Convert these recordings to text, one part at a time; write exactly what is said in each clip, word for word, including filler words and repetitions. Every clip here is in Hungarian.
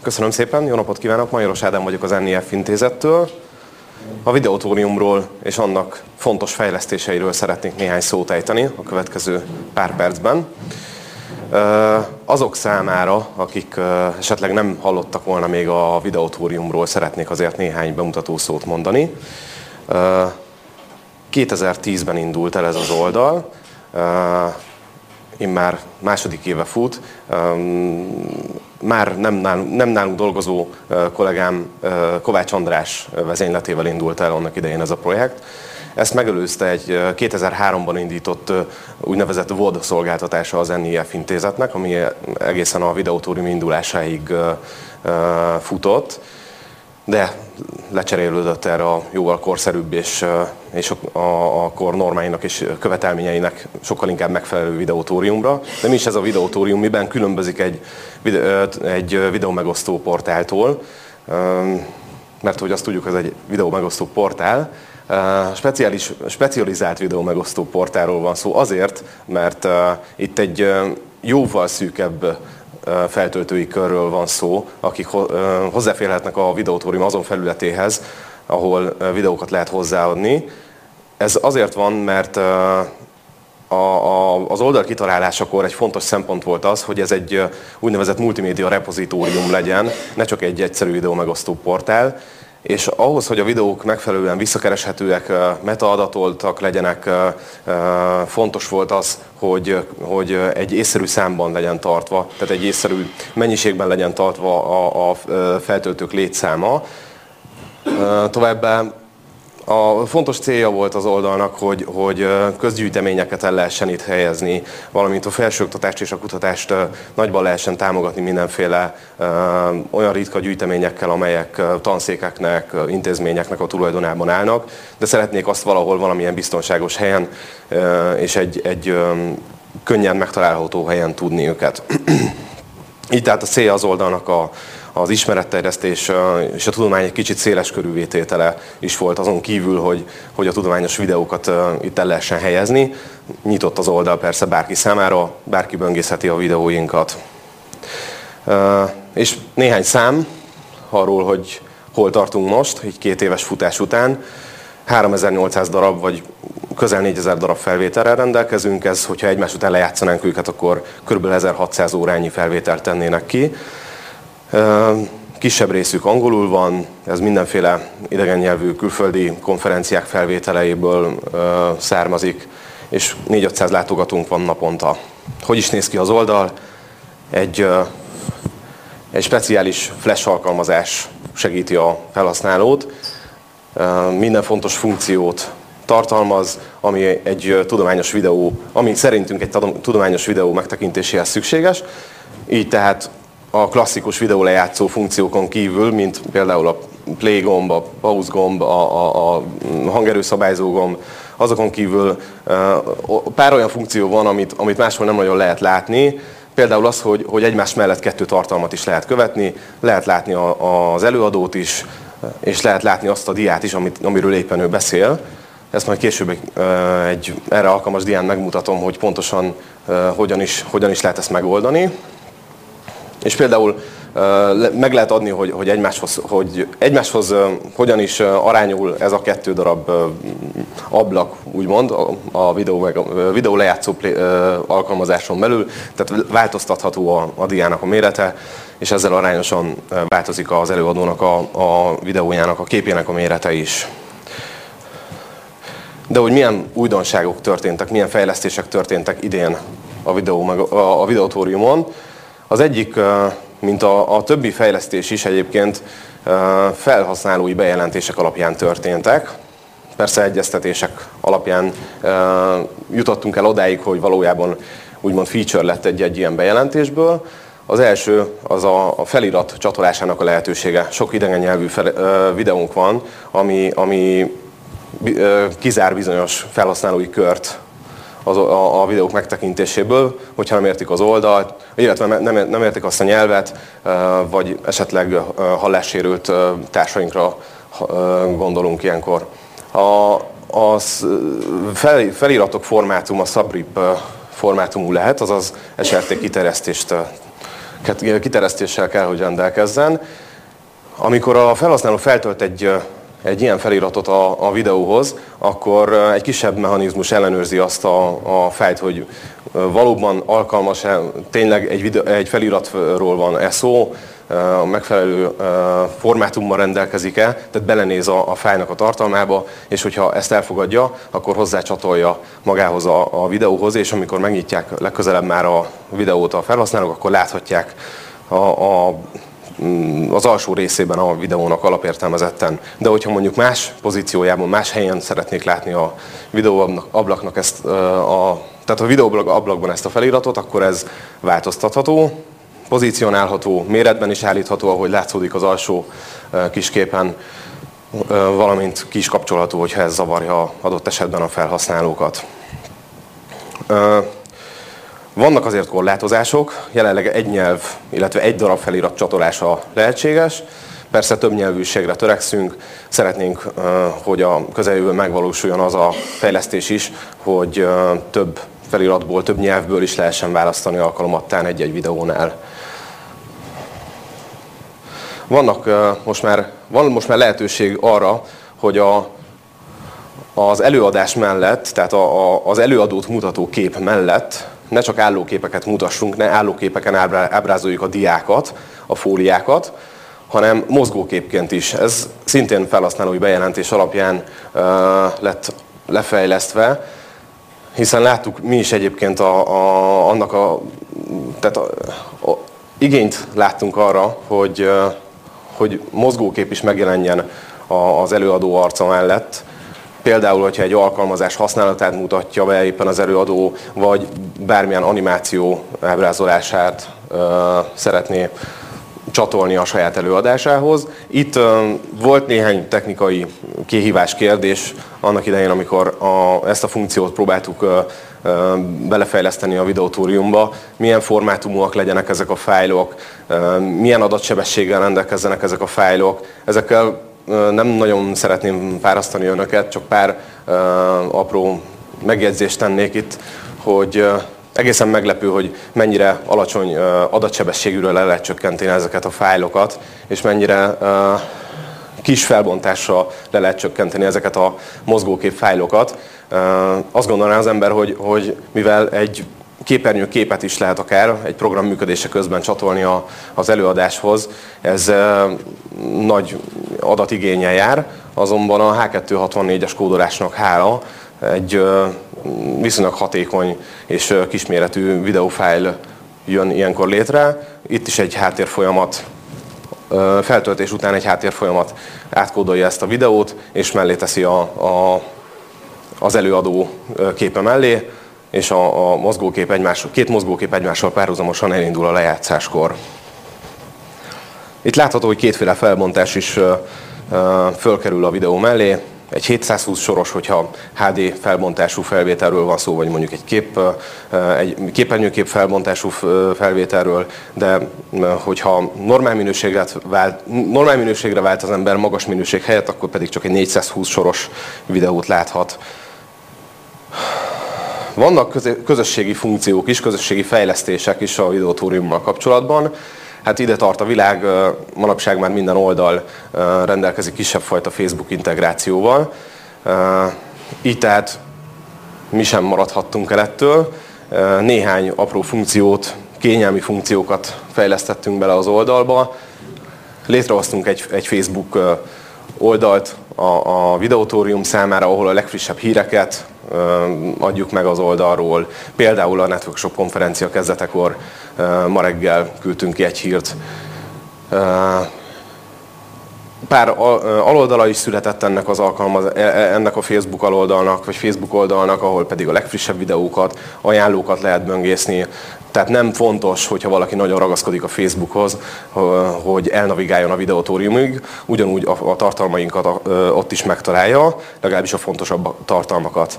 Köszönöm szépen, jó napot kívánok! Majoros Ádám vagyok az en i ef intézettől. A Videótóriumról és annak fontos fejlesztéseiről szeretnék néhány szót ejteni a következő pár percben. Azok számára, akik esetleg nem hallottak volna még a Videótóriumról, szeretnék azért néhány bemutató szót mondani. kétezer-tízben indult el ez az oldal, immár második éve fut. Már nem nálunk, nem nálunk dolgozó kollégám Kovács András vezényletével indult el annak idején ez a projekt. Ezt megelőzte egy kétezer-háromban indított úgynevezett vé o dé szolgáltatása az en i ef intézetnek, ami egészen a Videótórium indulásáig futott, de lecserélődött erre a jóval korszerűbb és, és a, a, a kor normáinak és követelményeinek sokkal inkább megfelelő Videótóriumra. De mi is ez a Videótórium, miben különbözik egy, egy videó megosztó portáltól, mert hogy azt tudjuk, ez egy videó megosztó portál. Speciális, specializált videó megosztó portálról van szó azért, mert itt egy jóval szűkebb feltöltői körről van szó, akik hozzáférhetnek a Videótórium azon felületéhez, ahol videókat lehet hozzáadni. Ez azért van, mert az oldal kitalálásakor egy fontos szempont volt az, hogy ez egy úgynevezett multimédia repozitórium legyen, ne csak egy egyszerű videó megosztó portál, és ahhoz, hogy a videók megfelelően visszakereshetőek, metaadatoltak legyenek, fontos volt az, hogy, hogy egy észszerű számban legyen tartva, tehát egy észszerű mennyiségben legyen tartva a, a feltöltők létszáma. Továbbá a fontos célja volt az oldalnak, hogy, hogy közgyűjteményeket el lehessen itt helyezni, valamint a felsőoktatást és a kutatást nagyban lehessen támogatni mindenféle ö, olyan ritka gyűjteményekkel, amelyek tanszékeknek, intézményeknek a tulajdonában állnak, de szeretnék azt valahol valamilyen biztonságos helyen ö, és egy, egy ö, könnyen megtalálható helyen tudni őket. Így tehát a célja az oldalnak a az ismeretterjesztés és a tudomány egy kicsit széles körű vététele is volt, azon kívül, hogy, hogy a tudományos videókat itt el lehessen helyezni. Nyitott az oldal persze bárki számára, bárki böngészheti a videóinkat. És néhány szám arról, hogy hol tartunk most, így két éves futás után. háromezer-nyolcszáz darab, vagy közel négyezer darab felvételrel rendelkezünk. Ez, hogyha egymás után lejátszanánk őket, akkor kb. ezerhatszáz órányi felvételt tennének ki. Kisebb részük angolul van, ez mindenféle idegen nyelvű külföldi konferenciák felvételeiből származik, és négy-ötszáz látogatónk van naponta. Hogy is néz ki az oldal? Egy, egy speciális flash alkalmazás segíti a felhasználót. Minden fontos funkciót tartalmaz, ami egy tudományos videó, ami szerintünk egy tudományos videó megtekintéséhez szükséges. Így tehát a klasszikus videólejátszó funkciókon kívül, mint például a play gomb, a pause gomb, a, a, a hangerőszabályzó gomb, azokon kívül pár olyan funkció van, amit, amit máshol nem nagyon lehet látni. Például az, hogy, hogy egymás mellett kettő tartalmat is lehet követni, lehet látni a, az előadót is, és lehet látni azt a diát is, amit, amiről éppen ő beszél. Ezt majd később egy, egy erre alkalmas dián megmutatom, hogy pontosan hogyan is, hogyan is lehet ezt megoldani. És például meg lehet adni, hogy, hogy, egymáshoz, hogy egymáshoz hogyan is arányul ez a kettő darab ablak, úgymond, a videó, meg, a videó lejátszó alkalmazáson belül, tehát változtatható a, a diának a mérete, és ezzel arányosan változik az előadónak a, a videójának, a képének a mérete is. De hogy milyen újdonságok történtek, milyen fejlesztések történtek idén a, videó, a Videótóriumon. Az egyik, mint a, a többi fejlesztés is egyébként felhasználói bejelentések alapján történtek. Persze egyeztetések alapján jutottunk el odáig, hogy valójában úgymond feature lett egy-egy ilyen bejelentésből. Az első az a felirat csatolásának a lehetősége. Sok idegen nyelvű fel, videónk van, ami, ami kizár bizonyos felhasználói kört Az, a, a videók megtekintéséből, hogyha nem értik az oldalt, illetve nem, nem értik azt a nyelvet, vagy esetleg hallássérült társainkra gondolunk ilyenkor. A, a fel, feliratok formátuma, subrip formátumú lehet, azaz es er té kiterjesztést kiterjesztéssel kell, hogy rendelkezzen. Amikor a felhasználó feltölt egy, egy ilyen feliratot a, a videóhoz, akkor egy kisebb mechanizmus ellenőrzi azt a, a fájlt, hogy valóban alkalmas-e, tényleg egy, videó, egy feliratról van-e szó, a megfelelő formátummal rendelkezik-e, tehát belenéz a, a fájlnak a tartalmába, és hogyha ezt elfogadja, akkor hozzácsatolja magához a, a videóhoz, és amikor megnyitják legközelebb már a videót a felhasználók, akkor láthatják a, a, az alsó részében a videónak alapértelmezetten. De hogyha mondjuk más pozíciójában, más helyen szeretnék látni a videóablaknak ezt a Tehát a videóablakban ezt a feliratot, akkor ez változtatható, pozícionálható, méretben is állítható, ahogy látszódik az alsó kis képen, valamint ki is kapcsolható, hogyha ez zavarja adott esetben a felhasználókat. Vannak azért korlátozások, jelenleg egy nyelv, illetve egy darab felirat csatolása lehetséges. Persze több nyelvűségre törekszünk, szeretnénk, hogy a közeljövőben megvalósuljon az a fejlesztés is, hogy több feliratból, több nyelvből is lehessen választani alkalomattán egy-egy videónál. Vannak most már, van most már lehetőség arra, hogy a, az előadás mellett, tehát a, a, az előadót mutató kép mellett ne csak állóképeket mutassunk, ne állóképeken ábrázoljuk a diákat, a fóliákat, hanem mozgóképként is. Ez szintén felhasználói bejelentés alapján uh, lett lefejlesztve, hiszen láttuk mi is egyébként a, a, annak a, tehát a, a, igényt láttunk arra, hogy, uh, hogy mozgókép is megjelenjen az előadó arca mellett. Például, hogyha egy alkalmazás használatát mutatja be éppen az előadó, vagy bármilyen animáció ábrázolását uh, szeretné csatolni a saját előadásához. Itt uh, volt néhány technikai kihívás kérdés annak idején, amikor a, ezt a funkciót próbáltuk uh, uh, belefejleszteni a videótóriumba. Milyen formátumúak legyenek ezek a fájlok, uh, milyen adatsebességgel rendelkezzenek ezek a fájlok. Ezekkel uh, nem nagyon szeretném fárasztani önöket, csak pár uh, apró megjegyzést tennék itt, hogy uh, egészen meglepő, hogy mennyire alacsony adatsebességűről le lehet csökkenteni ezeket a fájlokat, és mennyire kis felbontással le lehet csökkenteni ezeket a mozgókép fájlokat. Azt gondolná az ember, hogy, hogy mivel egy képernyő képet is lehet akár egy program működése közben csatolni az előadáshoz, ez nagy adatigénnyel jár, azonban a há kettőszázhatvannégyes kódolásnak hála egy viszonylag hatékony és kisméretű videófájl jön ilyenkor létre. Itt is egy háttérfolyamat, feltöltés után egy háttérfolyamat átkódolja ezt a videót, és mellé teszi a, a, az előadó képe mellé, és a, a mozgókép egymás, két mozgókép egymással párhuzamosan elindul a lejátszáskor. Itt látható, hogy kétféle felbontás is fölkerül a videó mellé. Egy hétszázhúsz soros, hogyha há dé felbontású felvételről van szó, vagy mondjuk egy, kép, egy képernyőkép felbontású felvételről, de hogyha normál minőségre vált, normál minőségre vált az ember magas minőség helyett, akkor pedig csak egy négyszázhúsz soros videót láthat. Vannak közösségi funkciók is, közösségi fejlesztések is a videótóriummal kapcsolatban. Hát ide tart a világ, manapság már minden oldal rendelkezik kisebb fajta Facebook integrációval. Így tehát mi sem maradhattunk el ettől. Néhány apró funkciót, kényelmi funkciókat fejlesztettünk bele az oldalba. Létrehoztunk egy, egy Facebook oldalt a, a videótórium számára, ahol a legfrissebb híreket adjuk meg az oldalról. Például a Network Shop konferencia kezdetekor ma reggel küldtünk ki egy hírt. Pár aloldala is született ennek, az alkalmaz, ennek a Facebook aloldalnak, vagy Facebook oldalnak, ahol pedig a legfrissebb videókat, ajánlókat lehet böngészni. Tehát nem fontos, hogyha valaki nagyon ragaszkodik a Facebookhoz, hogy elnavigáljon a videótóriumig, ugyanúgy a tartalmainkat ott is megtalálja, legalábbis a fontosabb tartalmakat.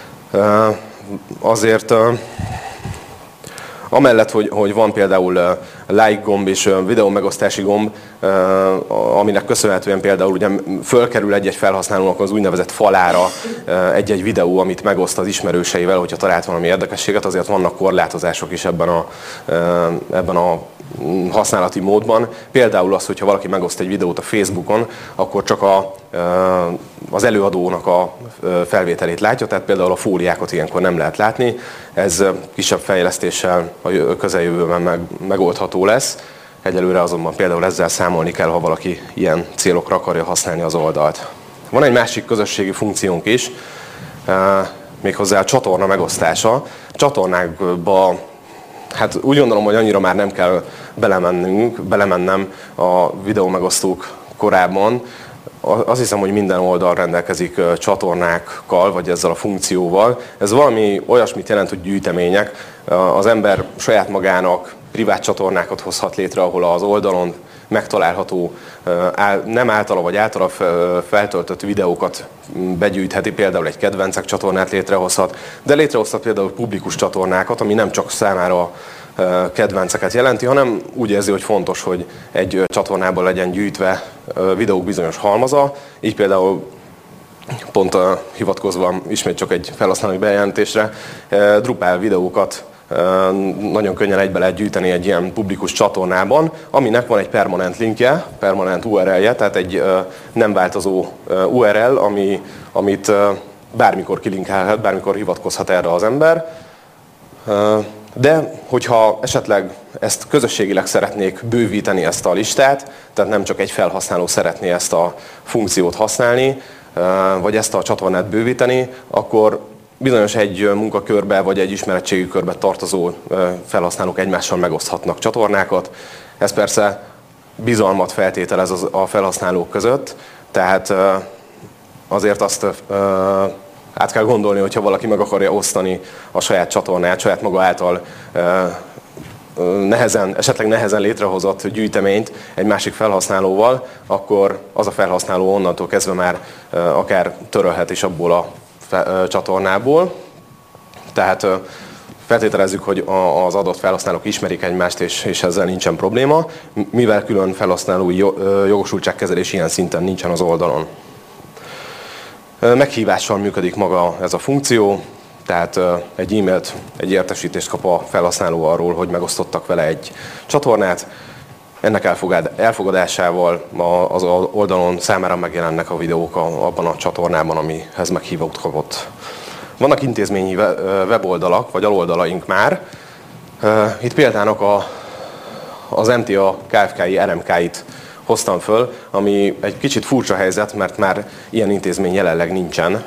Azért amellett, hogy, hogy van például like gomb és videó megosztási gomb, aminek köszönhetően például ugye fölkerül egy-egy felhasználónak az úgynevezett falára egy-egy videó, amit megoszt az ismerőseivel, hogyha talált valami érdekességet, azért vannak korlátozások is ebben a, ebben a használati módban. Például az, hogyha valaki megoszt egy videót a Facebookon, akkor csak a, az előadónak a felvételét látja, tehát például a fóliákat ilyenkor nem lehet látni. Ez kisebb fejlesztéssel a közeljövőben meg, megoldható lesz. Egyelőre azonban például ezzel számolni kell, ha valaki ilyen célokra akarja használni az oldalt. Van egy másik közösségi funkciónk is, méghozzá a csatorna megosztása. Csatornákba, hát úgy gondolom, hogy annyira már nem kell belemennünk, belemennem a videó megosztók korában. Azt hiszem, hogy minden oldal rendelkezik csatornákkal, vagy ezzel a funkcióval. Ez valami olyasmit jelent, hogy gyűjtemények. Az ember saját magának privát csatornákat hozhat létre, ahol az oldalon megtalálható, nem általa vagy általa feltöltött videókat begyűjtheti, például egy kedvencek csatornát létrehozhat, de létrehozhat például publikus csatornákat, ami nem csak számára kedvenceket jelenti, hanem úgy érzi, hogy fontos, hogy egy csatornában legyen gyűjtve videók bizonyos halmaza, így például pont hivatkozva ismét csak egy felhasználói bejelentésre, Drupal videókat nagyon könnyen egybe lehet gyűjteni egy ilyen publikus csatornában, aminek van egy permanent linkje, permanent u er el-je, tehát egy nem változó u er el, ami, amit bármikor kilinkelhet, bármikor hivatkozhat erre az ember. De hogyha esetleg ezt közösségileg szeretnék bővíteni ezt a listát, tehát nem csak egy felhasználó szeretné ezt a funkciót használni, vagy ezt a csatornát bővíteni, akkor bizonyos egy munkakörbe vagy egy ismeretségi körbe tartozó felhasználók egymással megoszthatnak csatornákat. Ez persze bizalmat feltételez a felhasználók között, tehát azért azt át kell gondolni, hogyha valaki meg akarja osztani a saját csatornáját, saját maga által nehezen, esetleg nehezen létrehozott gyűjteményt egy másik felhasználóval, akkor az a felhasználó onnantól kezdve már akár törölhet is abból a csatornából. Tehát feltételezzük, hogy az adott felhasználók ismerik egymást, és, és ezzel nincsen probléma, mivel külön felhasználói jogosultságkezelés ilyen szinten nincsen az oldalon. Meghívással működik maga ez a funkció, tehát egy e-mailt, egy értesítést kap a felhasználó arról, hogy megosztottak vele egy csatornát. Ennek elfogadásával az oldalon számára megjelennek a videók abban a csatornában, amihez meghívót kapott. Vannak intézményi weboldalak, vagy aloldalaink már. Itt példának a, az em té á ká ef ká i er em ká-it hoztam föl, ami egy kicsit furcsa helyzet, mert már ilyen intézmény jelenleg nincsen.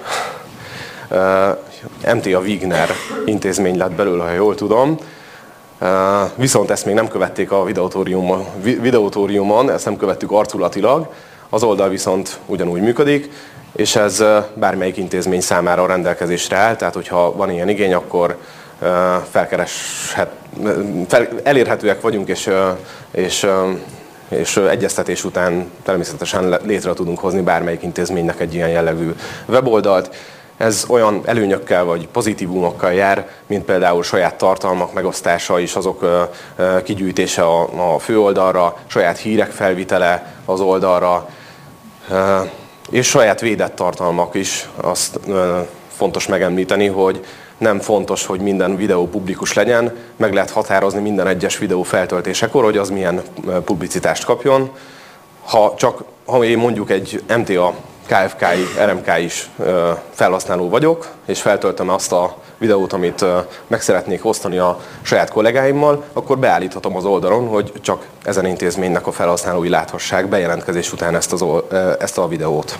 em té á Wigner intézmény lett belőle, ha jól tudom. Viszont ezt még nem követték a videótóriumon, videótóriumon, ezt nem követtük arculatilag, az oldal viszont ugyanúgy működik, és ez bármelyik intézmény számára a rendelkezésre áll, tehát hogyha van ilyen igény, akkor felkereshet, fel, elérhetőek vagyunk, és, és, és egyeztetés után természetesen létre tudunk hozni bármelyik intézménynek egy ilyen jellegű weboldalt. Ez olyan előnyökkel vagy pozitívumokkal jár, mint például saját tartalmak megosztása és azok kigyűjtése a főoldalra, saját hírek felvitele az oldalra, és saját védett tartalmak is. Azt fontos megemlíteni, hogy nem fontos, hogy minden videó publikus legyen, meg lehet határozni minden egyes videó feltöltésekor, hogy az milyen publicitást kapjon. Ha csak ha én mondjuk egy em té á ká ef ká i, er em ká is felhasználó vagyok, és feltöltöm azt a videót, amit meg szeretnék osztani a saját kollégáimmal, akkor beállíthatom az oldalon, hogy csak ezen intézménynek a felhasználói láthassák bejelentkezés után ezt, az, ezt a videót.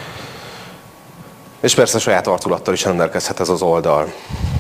És persze saját arculattal is rendelkezhet ez az oldal.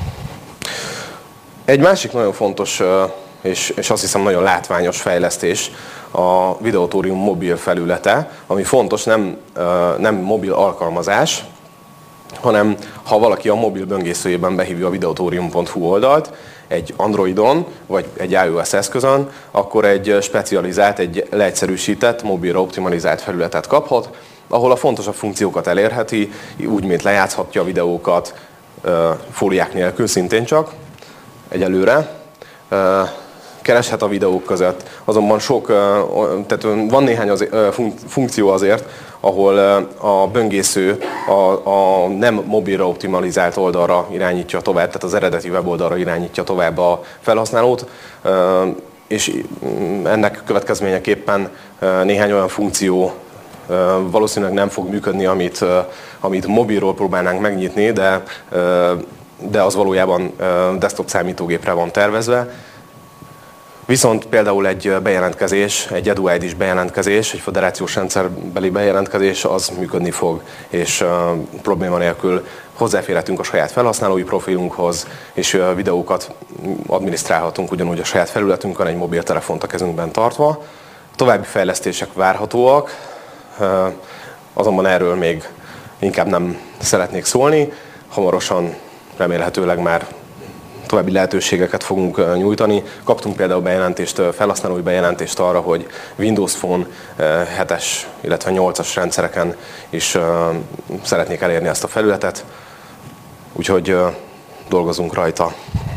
Egy másik nagyon fontos és, és azt hiszem nagyon látványos fejlesztés a Videótórium mobil felülete, ami fontos, nem, nem mobil alkalmazás, hanem ha valaki a mobil böngészőjében behívja a videotórium pont hu oldalt, egy Androidon vagy egy iOS eszközön, akkor egy specializált, egy leegyszerűsített, mobilra optimalizált felületet kaphat, ahol a fontosabb funkciókat elérheti, úgy, mint lejátszhatja a videókat, fóliák nélkül szintén csak, egyelőre. Kereshet a videók között, azonban sok, tehát van néhány az, funkció azért, ahol a böngésző a, a nem mobilra optimalizált oldalra irányítja tovább, tehát az eredeti weboldalra irányítja tovább a felhasználót, és ennek következményeképpen néhány olyan funkció valószínűleg nem fog működni, amit, amit mobilról próbálnánk megnyitni, de, de az valójában desktop számítógépre van tervezve. Viszont például egy bejelentkezés, egy E D U I D-s bejelentkezés, egy föderációs rendszerbeli bejelentkezés, az működni fog, és uh, probléma nélkül hozzáférhetünk a saját felhasználói profilunkhoz, és uh, videókat adminisztrálhatunk ugyanúgy a saját felületünkön, egy mobiltelefont a kezünkben tartva. További fejlesztések várhatóak, uh, azonban erről még inkább nem szeretnék szólni. Hamarosan remélhetőleg már további lehetőségeket fogunk nyújtani. Kaptunk például bejelentést, felhasználói bejelentést arra, hogy Windows Phone hetes, illetve nyolcas rendszereken is szeretnék elérni ezt a felületet, úgyhogy dolgozunk rajta.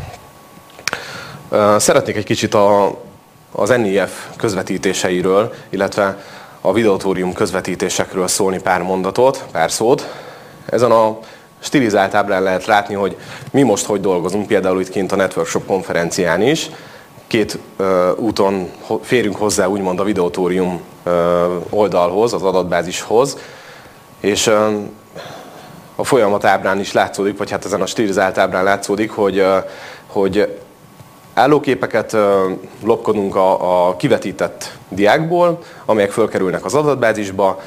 Szeretnék egy kicsit a, az N I F közvetítéseiről, illetve a Videotórium közvetítésekről szólni pár mondatot, pár szót. Ezen a stilizált ábrán lehet látni, hogy mi most hogy dolgozunk, például itt kint a Networkshop konferencián is. Két uh, úton férünk hozzá úgymond a Videotórium uh, oldalhoz, az adatbázishoz, és uh, a folyamat ábrán is látszódik, vagy hát ezen a stilizált ábrán látszódik, hogy, uh, hogy állóképeket uh, lopkodunk a, a kivetített diákból, amelyek fölkerülnek az adatbázisba,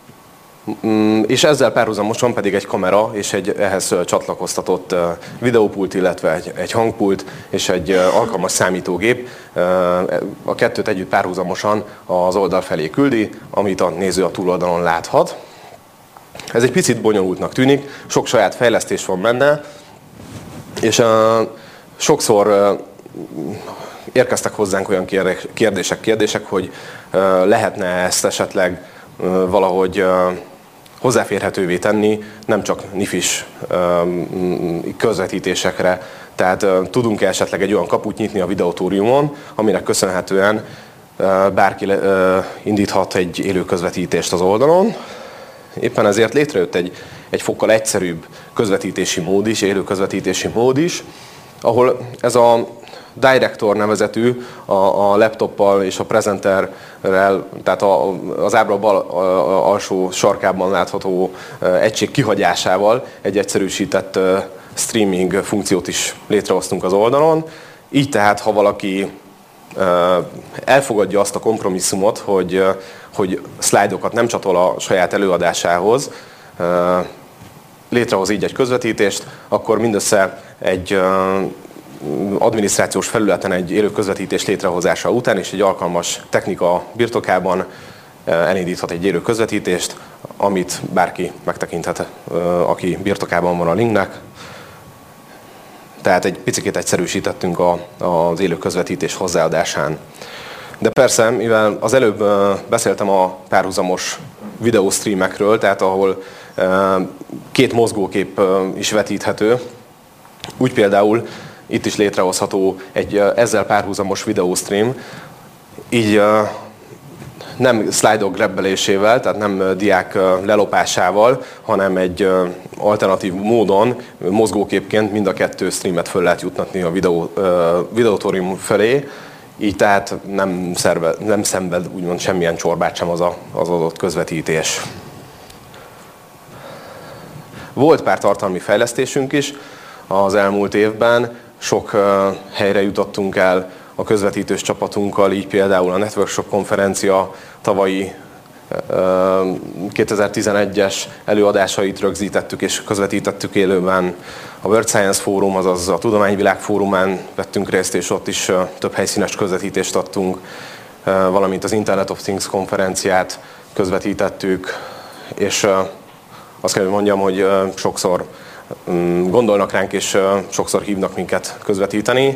és ezzel párhuzamosan pedig egy kamera és egy ehhez csatlakoztatott videópult, illetve egy, egy hangpult és egy alkalmas számítógép a kettőt együtt párhuzamosan az oldal felé küldi, amit a néző a túloldalon láthat. Ez egy picit bonyolultnak tűnik, sok saját fejlesztés van benne, és sokszor érkeztek hozzánk olyan kérdések, kérdések, hogy lehetne ezt esetleg valahogy hozzáférhetővé tenni, nem csak N I F-is közvetítésekre. Tehát tudunk-e esetleg egy olyan kaput nyitni a Videotóriumon, aminek köszönhetően bárki indíthat egy élő közvetítést az oldalon. Éppen ezért létrejött egy, egy fokkal egyszerűbb közvetítési mód is, élő közvetítési mód is, ahol ez a Director nevezetű a, a laptoppal és a prezenterrel, tehát a, az ábra bal a, alsó sarkában látható egység kihagyásával egy egyszerűsített streaming funkciót is létrehoztunk az oldalon. Így tehát, ha valaki elfogadja azt a kompromisszumot, hogy, hogy szlájdokat nem csatol a saját előadásához, létrehoz így egy közvetítést, akkor mindössze egy adminisztrációs felületen egy élő közvetítés létrehozása után és egy alkalmas technika birtokában elindíthat egy élő közvetítést, amit bárki megtekinthet, aki birtokában van a linknek. Tehát egy picit egyszerűsítettünk az élő közvetítés hozzáadásán. De persze, mivel az előbb beszéltem a párhuzamos videóstreamekről, tehát ahol két mozgókép is vetíthető, úgy például itt is létrehozható egy ezzel párhuzamos videóstream, így nem szlájdok grabbelésével, tehát nem diák lelopásával, hanem egy alternatív módon, mozgóképként mind a kettő streamet föl lehet juttatni a videó, Videotórium felé, így tehát nem, szerve, nem szenved úgymond semmilyen csorbát sem az, a, az adott közvetítés. Volt pár tartalmi fejlesztésünk is az elmúlt évben, sok helyre jutottunk el a közvetítős csapatunkkal, így például a Networkshop konferencia tavalyi kétezer-tizenegyes előadásait rögzítettük és közvetítettük élőben. A World Science Forum, azaz a Tudományvilág Fórumán vettünk részt, és ott is több helyszínes közvetítést adtunk, valamint az Internet of Things konferenciát közvetítettük, és azt kell, hogy mondjam, hogy sokszor gondolnak ránk, és sokszor hívnak minket közvetíteni.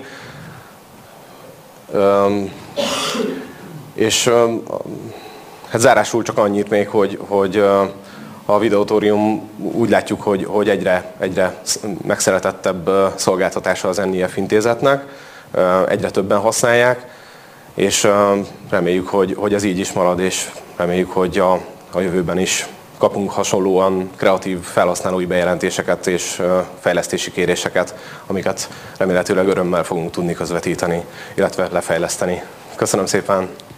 És hát zárásul csak annyit még, hogy, hogy a Videotórium úgy látjuk, hogy, hogy egyre, egyre megszeretettebb szolgáltatása az N I F intézetnek, egyre többen használják, és reméljük, hogy, hogy ez így is marad, és reméljük, hogy a, a jövőben is kapunk hasonlóan kreatív felhasználói bejelentéseket és fejlesztési kéréseket, amiket remélhetőleg örömmel fogunk tudni közvetíteni, illetve lefejleszteni. Köszönöm szépen!